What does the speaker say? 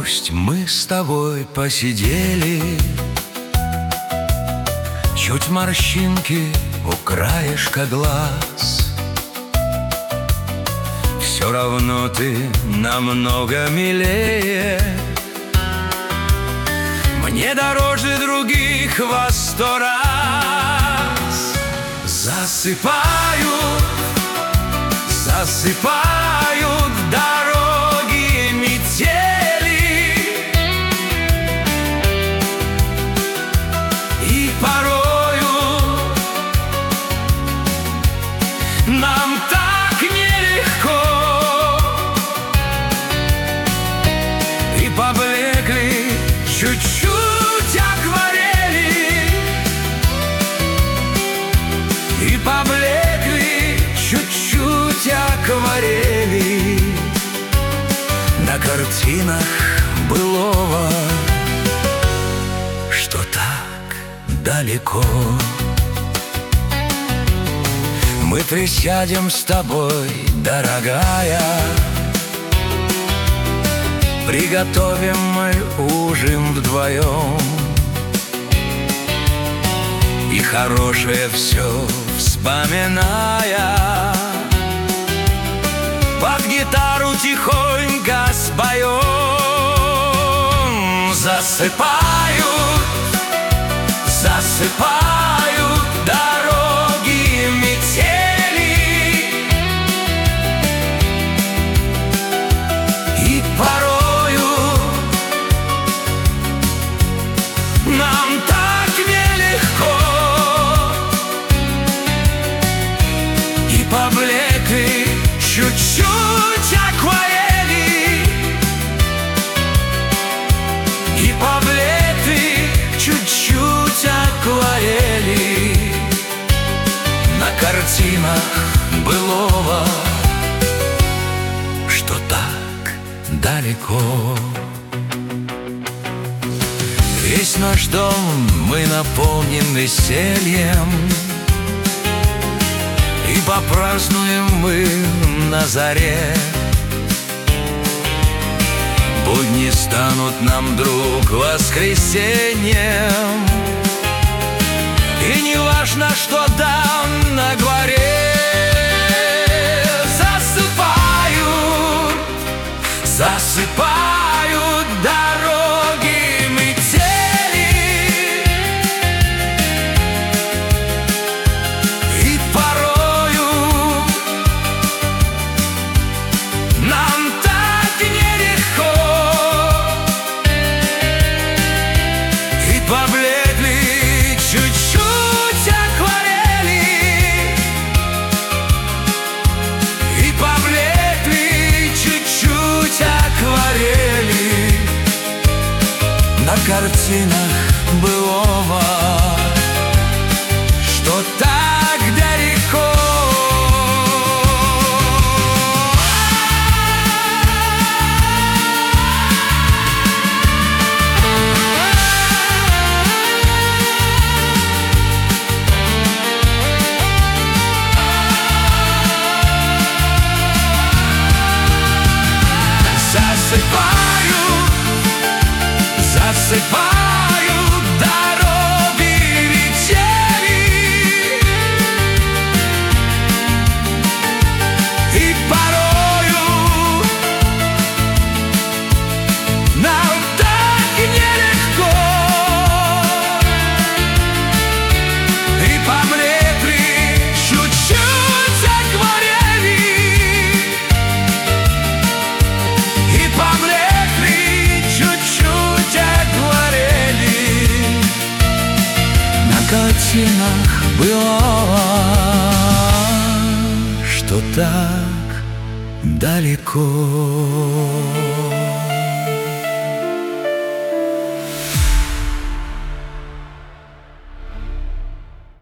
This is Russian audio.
Пусть мы с тобой посидели, чуть морщинки у краешка глаз. Все равно ты намного милее, мне дороже других во 100 раз. Засыпают дороги метели, и порою нам так нелегко, и поблекли чуть-чуть акварели, и поблекли чуть-чуть акварели на картинах былого, что так далеко. Мы присядем с тобой, дорогая, приготовим мы ужин вдвоем, и хорошее все вспоминая, под гитару тихонько споем. Засыпают дороги метели, и порою нам так нелегко, и поблекли чуть-чуть акварели, и поблекли чуть-чуть акварели на картинах былого, что так далеко. Весь наш дом мы наполним весельем, и попразднуем мы на заре. Будни станут нам вдруг воскресеньем, и не важно, что там на горе. Засыпают дороги метели, и порою нам так нелегко, и поблекли чуть-чуть акварели, и поблекли чуть-чуть акварели на картинах былого, что так далеко. Засыпают дороги метели, и порою нам так нелегко, и поблекли чуть-чуть акварели, и поблекли чуть-чуть акварели на картинах было, что так далеко.